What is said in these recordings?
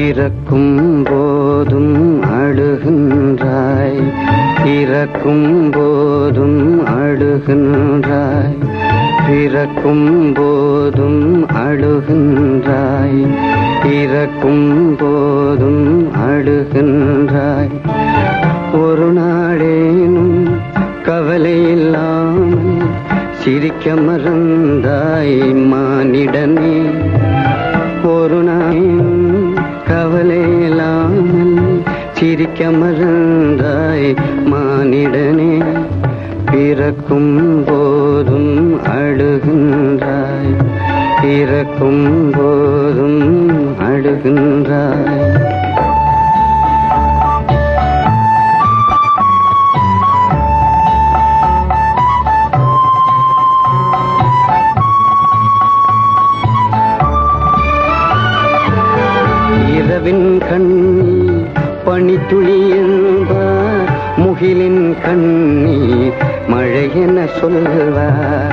பிறக்கும் போதும் அழுகின்றாய், இறக்கும் போதும் அழுகின்றாய். பிறக்கும் போதும் அழுகின்றாய், இறக்கும் போதும் அழுகின்றாய். ஒரு நாளேனும் கவலை இல்லாமல் சிரிக்க மறந்தாய் மானிடனே. ஒரு நாளும் கவலை இல்லாமல் சிரிக்க மறந்தாய் மானிடனே. பிறக்கும் போதும் அழுகின்றாய், இறக்கும் போதும் அழுகின்றாய். இரவின் கண்ணீர் பனித்துளி என்பார், முகிலின் கண்ணீர் மழை என சொல்வார்.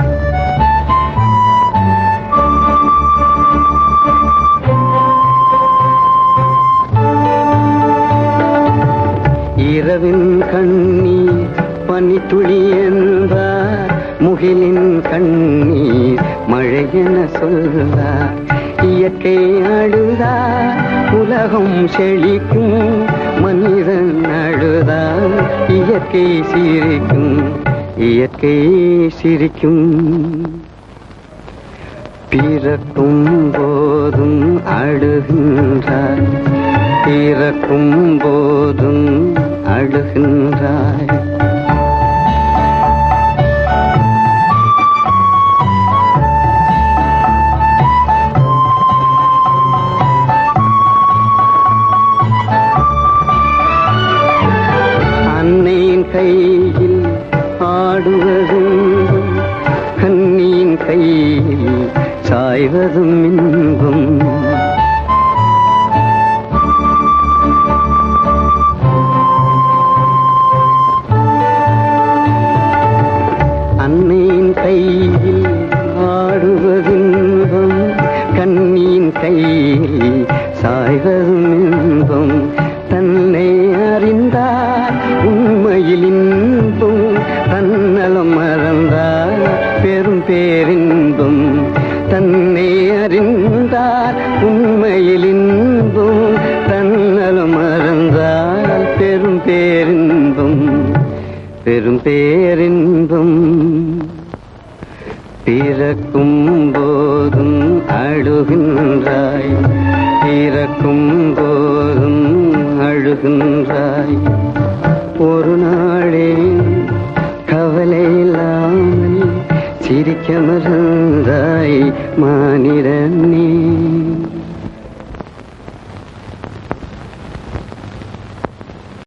இரவின் கண்ணீர் பனித்துளி என்பார், முகிலின் கண்ணீர் மழை என சொல்வார். இயற்கை அழுதார் உலகம் செழிக்கும், மனிதன் அழுதார் இயற்கை சிரிக்கும், இயற்கை சிரிக்கும். பிறக்கும் போதும் அழுகின்றாய், இறக்கும் போதும் அழுகின்றாய். அன்னையின் கையில் ஆடுவதும் கண்ணியின் கையில் சாய்வதும் இன்பம். அன்னையின் கையில் ஆடுவதின்பம், கண்ணியின் கையில் சாய்வதும் இன்பம். தன்னை அறிந்தார் உண்மையில் இன்பம், தன்னலம் மறந்தார் பெரும் பேரின்பம். தன்னை அறிந்தார் உண்மையில் இன்பம், தன்னலம் மறந்தார் பெரும் பேரின்பம், பெரும் பேரின்பம். பிறக்கும் போதும் அழுகின்றாய், இறக்கும் போதும் அழுகின்றாய். ஒரு நாளே கவலை இல்லாமல் சிரிக்க மறந்தாய் மானிடனே.